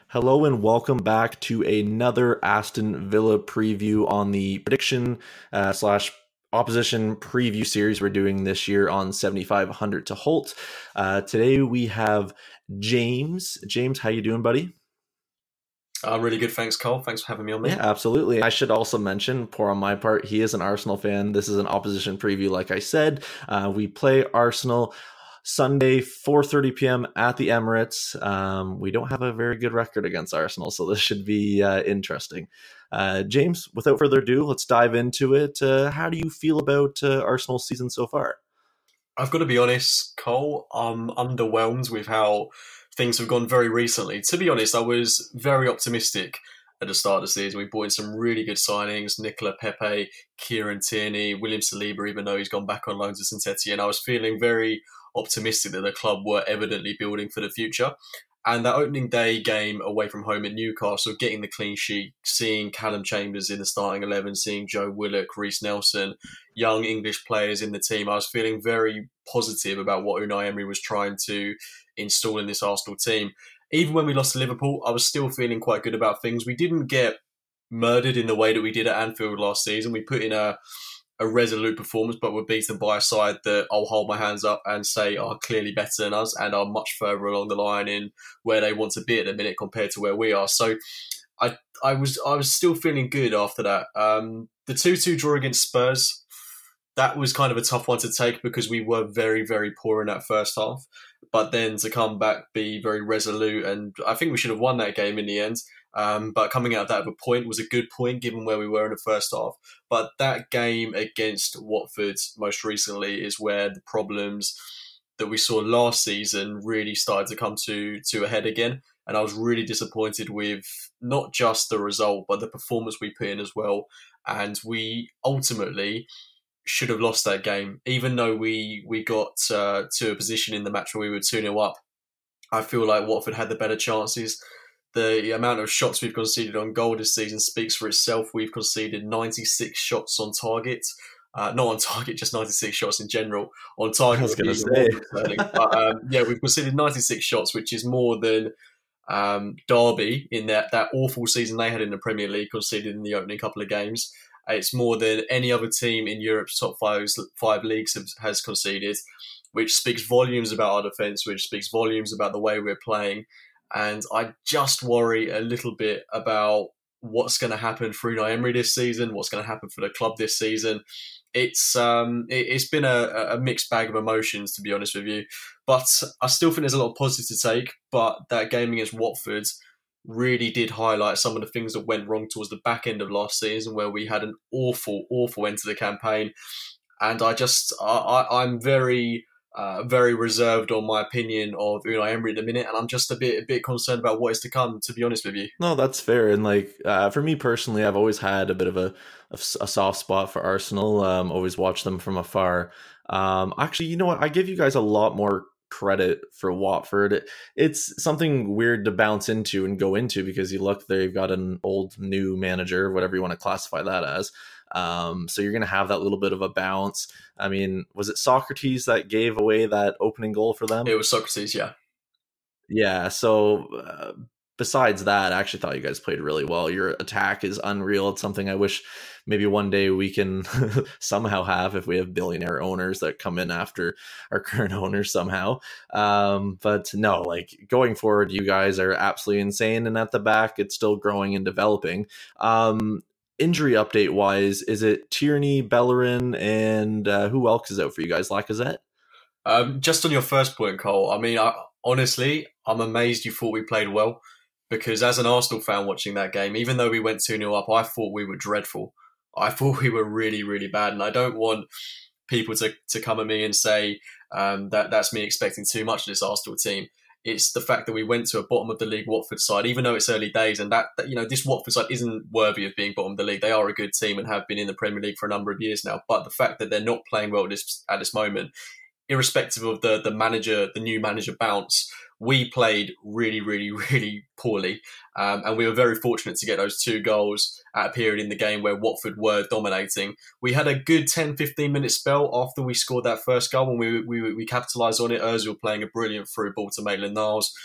Hello and welcome back to another Aston Villa preview on the prediction slash opposition preview series we're doing this year on 7500 to Holte. Today we have James. James, how you doing, buddy? Really good. Thanks, Cole. Thanks for having me on, mate. Yeah, absolutely. I should also mention, poor on my part, he is an Arsenal fan. This is an opposition preview, like I said. We play Arsenal Sunday, 4:30 p.m. at the Emirates. We don't have a very good record against Arsenal, so this should be interesting. James, without further ado, let's dive into it. How do you feel about Arsenal's season so far? I've got to be honest, Cole, I'm underwhelmed with how things have gone very recently. To be honest, I was very optimistic at the start of the season. We brought in some really good signings: Nicola Pepe, Kieran Tierney, William Saliba, even though he's gone back on loan to Saint-Etienne. And I was feeling very optimistic that the club were evidently building for the future. And that opening day game away from home at Newcastle, getting the clean sheet, seeing Callum Chambers in the starting 11, seeing Joe Willock, Reece Nelson, young English players in the team, I was feeling very positive about what Unai Emery was trying to install in this Arsenal team. Even when we lost to Liverpool, I was still feeling quite good about things. We didn't get murdered in the way that we did at Anfield last season. We put in a resolute performance, but were beaten by a side that I'll hold my hands up and say are clearly better than us and are much further along the line in where they want to be at the minute compared to where we are. So I was still feeling good after that. The 2-2 draw against Spurs, that was kind of a tough one to take because we were very, very poor in that first half. But then to come back, be very resolute, and I think we should have won that game in the end. But coming out of that with a point was a good point given where we were in the first half. But that game against Watford most recently is where the problems that we saw last season really started to come to a head again. And I was really disappointed with not just the result, but the performance we put in as well. And we ultimately should have lost that game, even though we got to a position in the match where we were 2-0 up. I feel like Watford had the better chances. The amount of shots we've conceded on goal this season speaks for itself. We've conceded 96 shots on target. Not on target, just 96 shots in general. On target, I was going to say. But we've conceded 96 shots, which is more than Derby in that awful season they had in the Premier League, conceded in the opening couple of games. It's more than any other team in Europe's top five leagues has conceded, which speaks volumes about our defence, which speaks volumes about the way we're playing. And I just worry a little bit about what's going to happen for Unai Emery this season, what's going to happen for the club this season. It's been a mixed bag of emotions, to be honest with you. But I still think there's a lot of positives to take. But that game against Watford really did highlight some of the things that went wrong towards the back end of last season, where we had an awful end to the campaign. And I'm very reserved on my opinion of Unai Emery at the minute, and I'm just a bit concerned about what is to come, to be honest with you. No, that's fair. And for me personally, I've always had a bit of a soft spot for Arsenal. Always watched them from afar. Actually, you know what? I give you guys a lot more credit for Watford. It's something weird to bounce into and go into because you look, they've got an old new manager, whatever you want to classify that as. So you're going to have that little bit of a bounce. I mean, was it Socrates that gave away that opening goal for them? It was Socrates, yeah. Yeah, so besides that, I actually thought you guys played really well. Your attack is unreal. It's something I wish maybe one day we can somehow have if we have billionaire owners that come in after our current owners somehow. But no, going forward, you guys are absolutely insane. And at the back, it's still growing and developing. Injury update wise, is it Tierney, Bellerin, and who else is out for you guys? Lacazette? Just on your first point, Cole, I mean, honestly, I'm amazed you thought we played well, because as an Arsenal fan watching that game, even though we went 2-0 up, I thought we were dreadful. I thought we were really, really bad. And I don't want people to come at me and say that's me expecting too much of this Arsenal team. It's the fact that we went to a bottom of the league Watford side, even though it's early days, and that this Watford side isn't worthy of being bottom of the league. They are a good team and have been in the Premier League for a number of years now. But the fact that they're not playing well at this moment, irrespective of the new manager bounce, we played really, really, really poorly. And we were very fortunate to get those 2 goals at a period in the game where Watford were dominating. We had a good 10-15 minute spell after we scored that first goal, and we capitalised on it. Ozil playing a brilliant through ball to Maitland-Niles.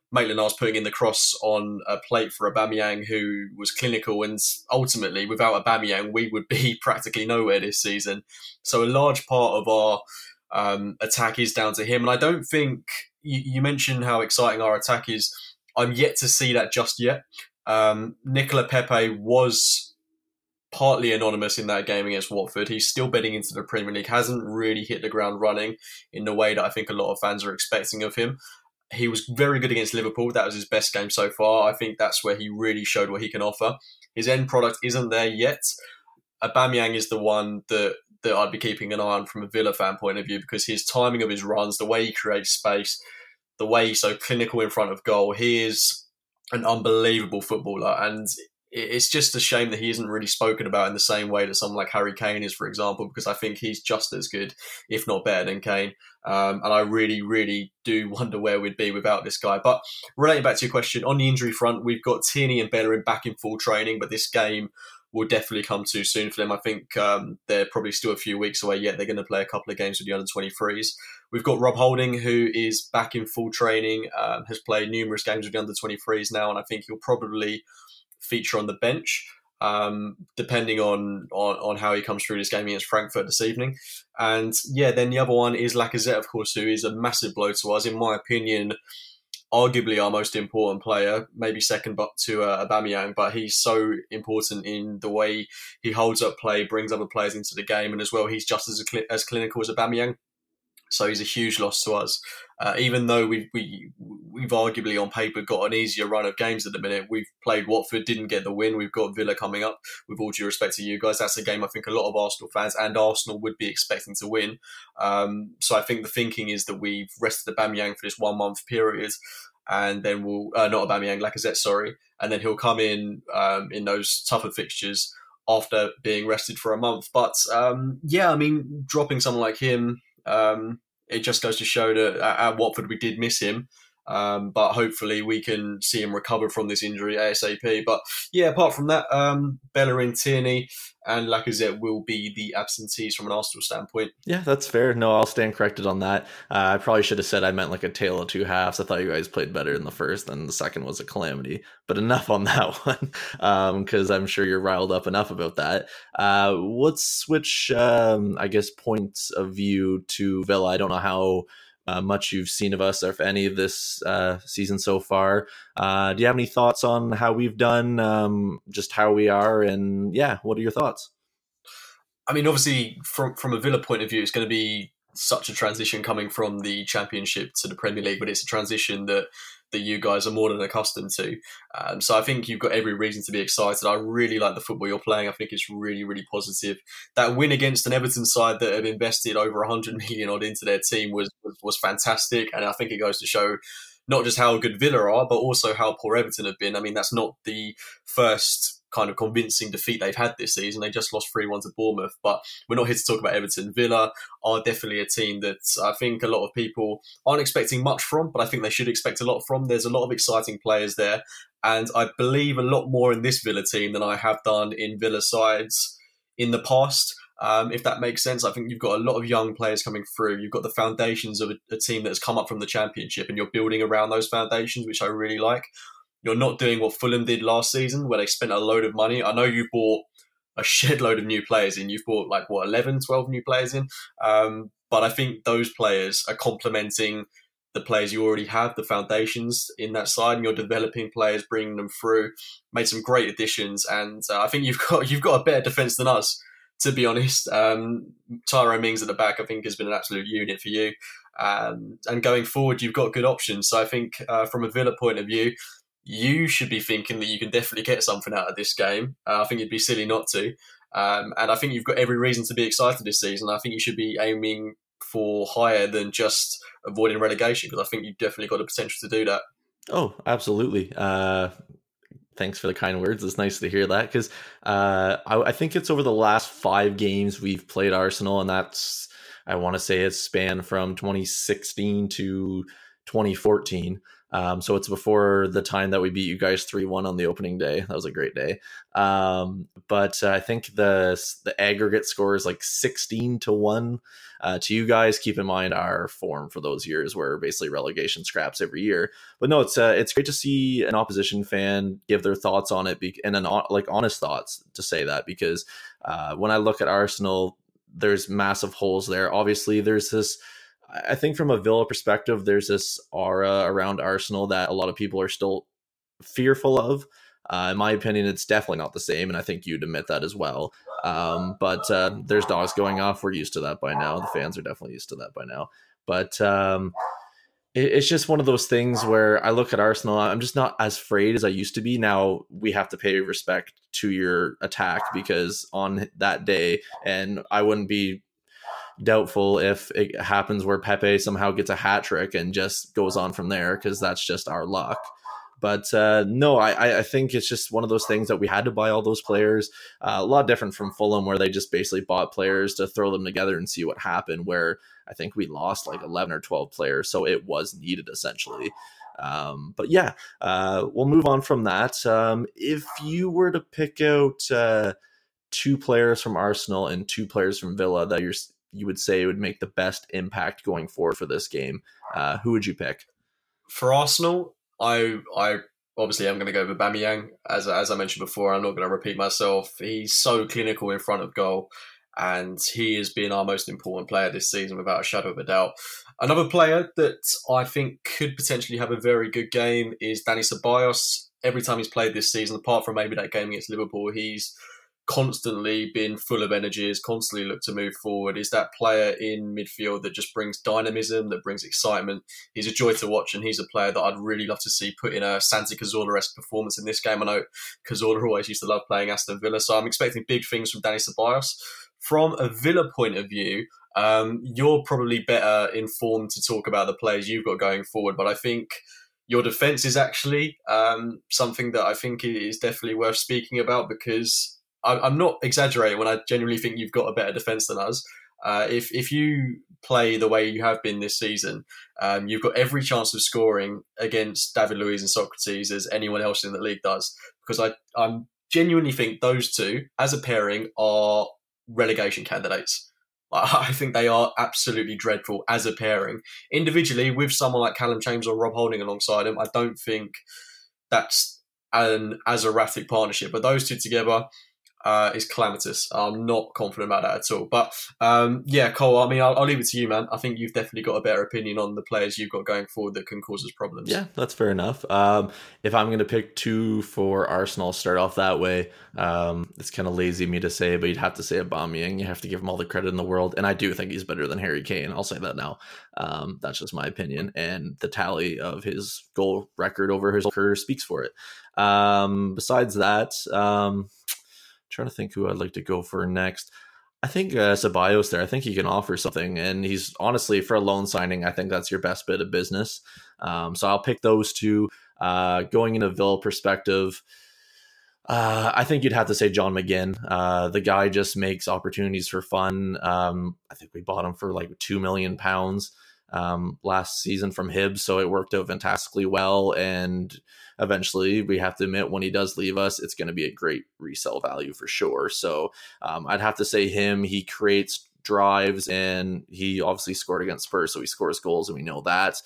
Maitland-Niles putting in the cross on a plate for Aubameyang, who was clinical, and ultimately, without Aubameyang, we would be practically nowhere this season. So a large part of our attack is down to him, and I don't think you mentioned how exciting our attack is. I'm yet to see that just yet. Nicola Pepe was partly anonymous in that game against Watford. He's still betting into the Premier League, hasn't really hit the ground running in the way that I think a lot of fans are expecting of him. He was very good against Liverpool. That was his best game so far. I think that's where he really showed what he can offer. His end product isn't there yet. Aubameyang is the one that I'd be keeping an eye on from a Villa fan point of view, because his timing of his runs, the way he creates space, the way he's so clinical in front of goal, he is an unbelievable footballer, and it's just a shame that he isn't really spoken about in the same way that someone like Harry Kane is, for example, because I think he's just as good, if not better than Kane. And I really, really do wonder where we'd be without this guy. But relating back to your question, on the injury front, we've got Tierney and Bellerin back in full training, but this game will definitely come too soon for them. I think they're probably still a few weeks away yet. They're going to play a couple of games with the under-23s. We've got Rob Holding, who is back in full training, has played numerous games with the under-23s now, and I think he'll probably feature on the bench, depending on how he comes through this game against Frankfurt this evening. And yeah, then the other one is Lacazette, of course, who is a massive blow to us. In my opinion, arguably our most important player, maybe second but to Aubameyang, but he's so important in the way he holds up play, brings other players into the game, and as well, he's just as clinical as Aubameyang. So he's a huge loss to us. Even though we've arguably on paper got an easier run of games at the minute. We've played Watford, didn't get the win. We've got Villa coming up. With all due respect to you guys, that's a game I think a lot of Arsenal fans and Arsenal would be expecting to win. So I think the thinking is that we've rested Aubameyang for this 1 month period, and then we'll not Aubameyang, Lacazette, sorry, and then he'll come in those tougher fixtures after being rested for a month. But yeah, I mean, dropping someone like him. It just goes to show that at Watford we did miss him, but hopefully we can see him recover from this injury ASAP. But yeah, apart from that, Bellerin, Tierney and Lacazette will be the absentees from an Arsenal standpoint. Yeah, that's fair. No, I'll stand corrected on that. I probably should have said I meant like a tale of two halves. I thought you guys played better in the first, and the second was a calamity. But enough on that one, because I'm sure you're riled up enough about that. Let's switch, I guess, points of view to Villa. I don't know how much you've seen of us, or if any of this season so far. Do you have any thoughts on how we've done, just how we are, and yeah, what are your thoughts? I mean, obviously, from a Villa point of view, it's going to be such a transition coming from the Championship to the Premier League, but it's a transition that you guys are more than accustomed to. So I think you've got every reason to be excited. I really like the football you're playing. I think it's really, really positive. That win against an Everton side that have invested over 100 million odd into their team was fantastic, and I think it goes to show not just how good Villa are, but also how poor Everton have been. I mean, that's not the first kind of convincing defeat they've had this season. They just lost 3-1 to Bournemouth, but we're not here to talk about Everton. Villa are definitely a team that I think a lot of people aren't expecting much from, but I think they should expect a lot from. There's a lot of exciting players there, and I believe a lot more in this Villa team than I have done in Villa sides in the past. If that makes sense. I think you've got a lot of young players coming through. You've got the foundations of a team that has come up from the Championship, and you're building around those foundations, which I really like. You're not doing what Fulham did last season, where they spent a load of money. I know you bought a shed load of new players in. You've bought 11, 12 new players in. But I think those players are complementing the players you already have, the foundations in that side, and you're developing players, bringing them through. Made some great additions, and I think you've got a better defence than us, to be honest. Tyrone Mings at the back, I think, has been an absolute unit for you. And going forward, you've got good options. So I think from a Villa point of view, you should be thinking that you can definitely get something out of this game. I think it'd be silly not to. And I think you've got every reason to be excited this season. I think you should be aiming for higher than just avoiding relegation, because I think you've definitely got the potential to do that. Oh, absolutely. Thanks for the kind words. It's nice to hear that, because I think it's over the last 5 games we've played Arsenal, and that's, I want to say it's spanned from 2016 to 2014. So it's before the time that we beat you guys 3-1 on the opening day. That was a great day. But I think the aggregate score is like 16-1 to you guys. Keep in mind our form for those years were basically relegation scraps every year. But no, it's great to see an opposition fan give their thoughts on it and honest thoughts to say that, because when I look at Arsenal, there's massive holes there. Obviously, there's this. I think from a Villa perspective, there's this aura around Arsenal that a lot of people are still fearful of. In my opinion, it's definitely not the same, and I think you'd admit that as well. But there's dogs going off. We're used to that by now. The fans are definitely used to that by now. But it's just one of those things where I look at Arsenal, I'm just not as afraid as I used to be. Now we have to pay respect to your attack, because on that day, and I wouldn't be doubtful if it happens where Pepe somehow gets a hat trick and just goes on from there, because that's just our luck. But no, I think it's just one of those things that we had to buy all those players. A lot different from Fulham, where they just basically bought players to throw them together and see what happened, where I think we lost like 11 or 12 players. So it was needed essentially. But yeah, we'll move on from that. If you were to pick out 2 players from Arsenal and 2 players from Villa that you would say would make the best impact going forward for this game, who would you pick? For Arsenal, I obviously I'm going to go with Aubameyang. As I mentioned before, I'm not going to repeat myself. He's so clinical in front of goal, and he has been our most important player this season without a shadow of a doubt. Another player that I think could potentially have a very good game is Dani Ceballos. Every time he's played this season, apart from maybe that game against Liverpool, he's constantly been full of energy, has constantly looked to move forward. Is that player in midfield that just brings dynamism, that brings excitement. He's a joy to watch, and he's a player that I'd really love to see put in a Santi Cazorla-esque performance in this game. I know Cazorla always used to love playing Aston Villa, so I'm expecting big things from Dani Ceballos. From a Villa point of view, you're probably better informed to talk about the players you've got going forward, but I think your defence is actually something that I think is definitely worth speaking about, because I'm not exaggerating when I genuinely think you've got a better defence than us. If you play the way you have been this season, you've got every chance of scoring against David Luiz and Socrates as anyone else in the league does, because I genuinely think those two, as a pairing, are relegation candidates. I think they are absolutely dreadful as a pairing. Individually, with someone like Callum Chambers or Rob Holding alongside him, I don't think that's an as erratic partnership. But those two together is calamitous. I'm not confident about that at all. But yeah, Cole, I mean, I'll leave it to you, man. I think you've definitely got a better opinion on the players you've got going forward that can cause us problems. Yeah, that's fair enough. If I'm going to pick 2 for Arsenal, start off that way. It's kind of lazy of me to say, but you'd have to say Aubameyang. You have to give him all the credit in the world. And I do think he's better than Harry Kane. I'll say that now. That's just my opinion. And the tally of his goal record over his career speaks for it. Besides that, trying to think who I'd like to go for next. I think Ceballos there. I think he can offer something, and he's honestly, for a loan signing, I think that's your best bit of business. So I'll pick those 2. Going in a Villa perspective, I think you'd have to say John McGinn. The guy just makes opportunities for fun. I think we bought him for like £2 million last season from Hibs, so it worked out fantastically well, and eventually we have to admit, when he does leave us, it's going to be a great resale value for sure. So I'd have to say him. He creates drives, and he obviously scored against Spurs, so he scores goals, and we know that.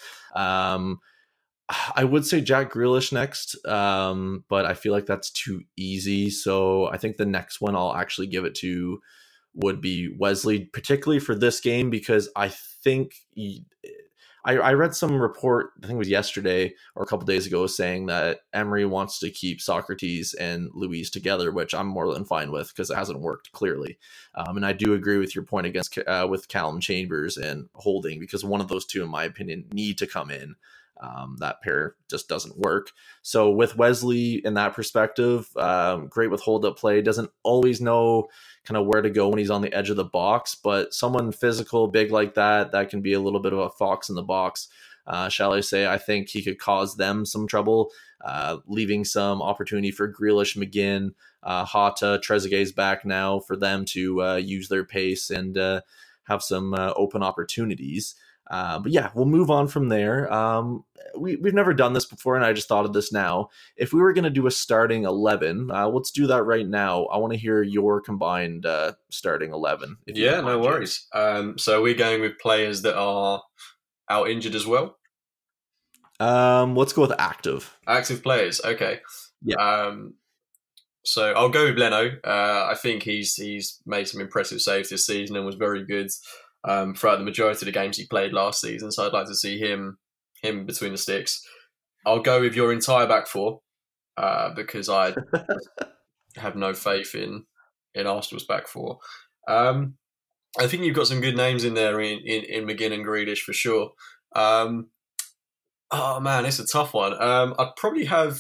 I would say Jack Grealish next, but I feel like that's too easy. So I think the next one I'll actually give it to would be Wesley, particularly for this game, because I think I read some report, I think it was yesterday or a couple days ago, saying that Emery wants to keep Socrates and Luiz together, which I'm more than fine with because it hasn't worked clearly. And I do agree with your point against with Callum Chambers and Holding, because one of those two, in my opinion, need to come in. That pair just doesn't work. So with Wesley in that perspective, great with hold up play, doesn't always know kind of where to go when he's on the edge of the box, but someone physical, big like that can be a little bit of a fox in the box, shall I say. I think he could cause them some trouble, leaving some opportunity for Grealish, McGinn, Hata, Trezeguet's back now for them to use their pace and have some open opportunities. But yeah, we'll move on from there. We've never done this before, and I just thought of this now. If we were going to do a starting 11, let's do that right now. I want to hear your combined starting 11. If you Yeah, don't no mind, worries. So we're going with players that are out injured as well. Let's go with active. Active players, okay. Yeah. So I'll go with Leno. I think he's made some impressive saves this season and was very good throughout the majority of the games he played last season. So I'd like to see him between the sticks. I'll go with your entire back four because I have no faith in Arsenal's back four. I think you've got some good names in there in McGinn and Grealish for sure. Oh man, it's a tough one. I'd probably have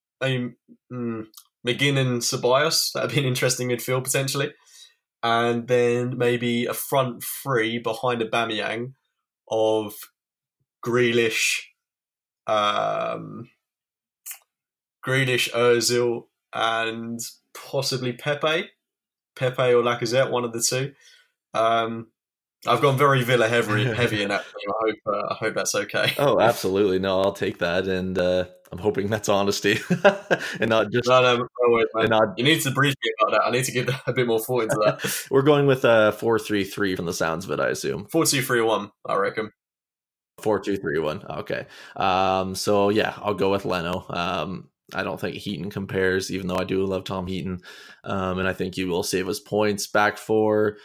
McGinn and Ceballos. That'd be an interesting midfield potentially. And then maybe a front three behind Aubameyang of Grealish, Ozil, and possibly Pepe or Lacazette, one of the two. I've gone very Villa heavy in that team. I hope that's okay. Oh, absolutely. No, I'll take that, and I'm hoping that's honesty, and not just. No, wait, man. You need to brief me about that. I need to give a bit more thought into that. We're going with 4-3-3 from the sounds of it, I assume. 4-2-3-1, I reckon. 4-2-3-1. Okay. So yeah, I'll go with Leno. I don't think Heaton compares, even though I do love Tom Heaton, and I think he will save us points. Back four.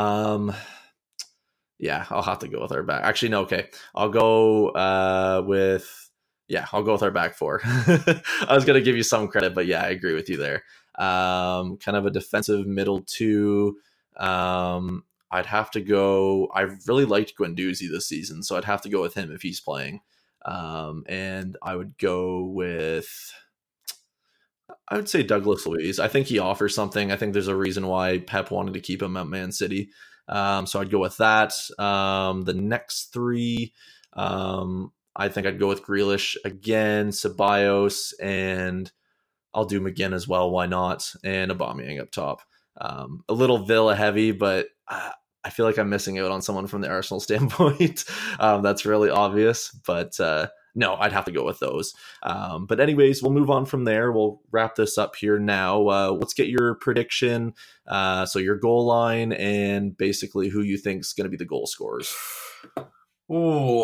Yeah, I'll have to go with our back. Actually, no, okay. I'll go with our back four. I was going to give you some credit, but yeah, I agree with you there. Kind of a defensive middle two. I'd have to go. I really liked Guendouzi this season, so I'd have to go with him if he's playing. And I would go with, I would say Douglas Luiz. I think he offers something. I think there's a reason why Pep wanted to keep him at Man City. So I'd go with that. The next three, I think I'd go with Grealish again, Ceballos, and I'll do McGinn as well. Why not? And Aubameyang up top. A little Villa heavy, but I feel like I'm missing out on someone from the Arsenal standpoint. That's really obvious, but no, I'd have to go with those. But anyways, we'll move on from there. We'll wrap this up here now. Let's get your prediction. So your goal line and basically who you think is going to be the goal scorers. Ooh.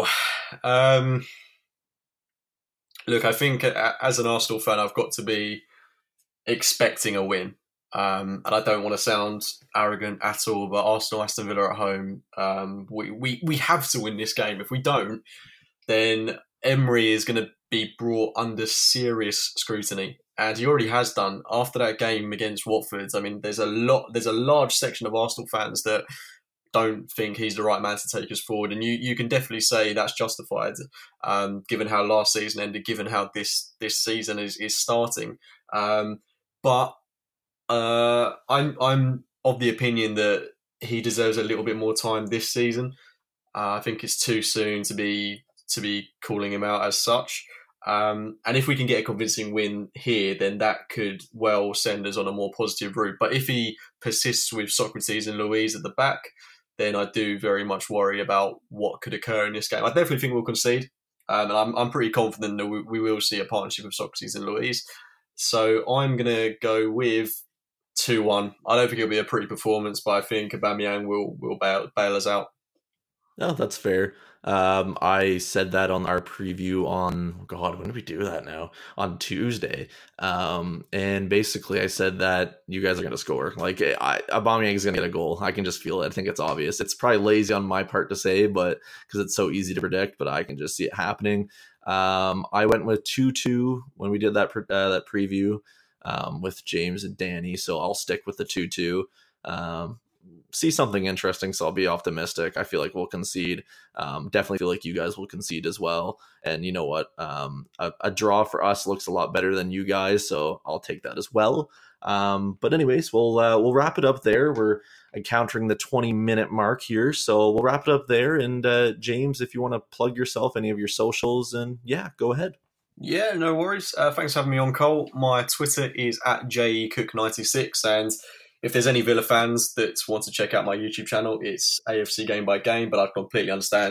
Look, I think as an Arsenal fan, I've got to be expecting a win. And I don't want to sound arrogant at all, but Arsenal, Aston Villa at home, we have to win this game. If we don't, then Emery is going to be brought under serious scrutiny, and he already has done after that game against Watford. I mean, there's a large section of Arsenal fans that don't think he's the right man to take us forward, and you can definitely say that's justified, given how last season ended, given how this season is starting. But I'm of the opinion that he deserves a little bit more time this season. I think it's too soon to be calling him out as such. And if we can get a convincing win here, then that could well send us on a more positive route. But if he persists with Socrates and Luiz at the back, then I do very much worry about what could occur in this game. I definitely think we'll concede. And I'm pretty confident that we will see a partnership of Socrates and Luiz. So I'm going to go with 2-1. I don't think it'll be a pretty performance, but I think Aubameyang will bail us out. No, that's fair. I said that on our preview on, God, when did we do that now? On Tuesday. And basically I said that you guys are going to score. Like, Aubameyang is going to get a goal. I can just feel it. I think it's obvious. It's probably lazy on my part to say, but because it's so easy to predict, but I can just see it happening. I went with 2-2 when we did that preview with James and Danny, so I'll stick with the 2-2. See something interesting, so I'll be optimistic. I feel like we'll concede. Definitely feel like you guys will concede as well. And you know what? A draw for us looks a lot better than you guys, so I'll take that as well. But anyways, we'll wrap it up there. We're encountering the 20-minute mark here, so we'll wrap it up there. And James, if you want to plug yourself, any of your socials, and yeah, go ahead. Yeah, no worries. Thanks for having me on, Cole. My Twitter is at JECook96, and if there's any Villa fans that want to check out my YouTube channel, it's AFC Game by Game, but I completely understand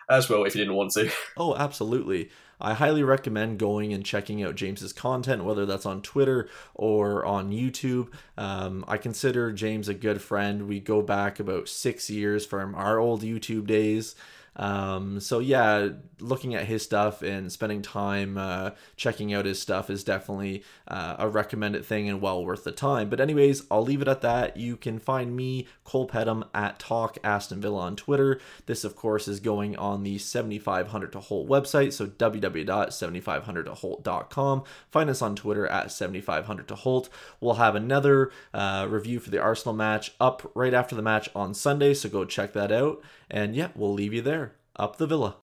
as well if you didn't want to. Oh, absolutely. I highly recommend going and checking out James's content, whether that's on Twitter or on YouTube. I consider James a good friend. We go back about 6 years from our old YouTube days. So yeah, looking at his stuff and spending time checking out his stuff is definitely a recommended thing and well worth the time. But anyways, I'll leave it at that. You can find me, Cole Pedham, at Talk Aston Villa on Twitter. This, of course, is going on the 7500 to Holt website, so www.7500toholt.com. Find us on Twitter at 7500 to Holt. We'll have another review for the Arsenal match up right after the match on Sunday, so go check that out. And yeah, we'll leave you there. Up the Villa.